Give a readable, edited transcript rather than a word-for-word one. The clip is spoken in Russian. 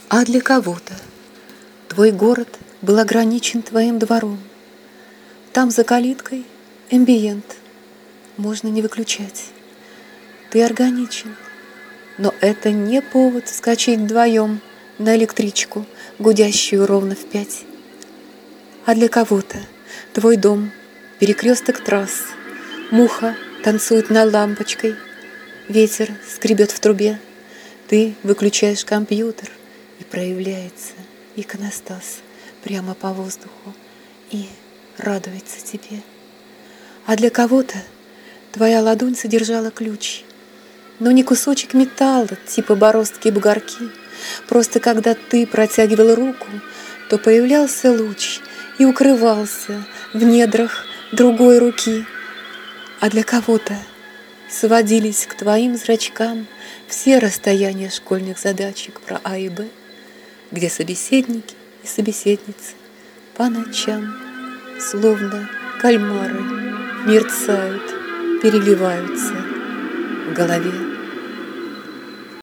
А для кого-то твой город был ограничен твоим двором. Там за калиткой эмбиент можно не выключать. Ты органичен, но это не повод вскочить вдвоем на электричку, гудящую ровно в 5. А для кого-то твой дом — перекресток трасс, муха танцует над лампочкой, ветер скребет в трубе, ты выключаешь компьютер, и проявляется иконостас прямо по воздуху и радуется тебе. А для кого-то твоя ладонь содержала ключ, но не кусочек металла, типа бороздки и бугорки. Просто когда ты протягивал руку, то появлялся луч и укрывался в недрах другой руки. А для кого-то сводились к твоим зрачкам все расстояния школьных задачек про А и Б, где собеседники и собеседницы по ночам, словно кальмары, мерцают, переливаются в голове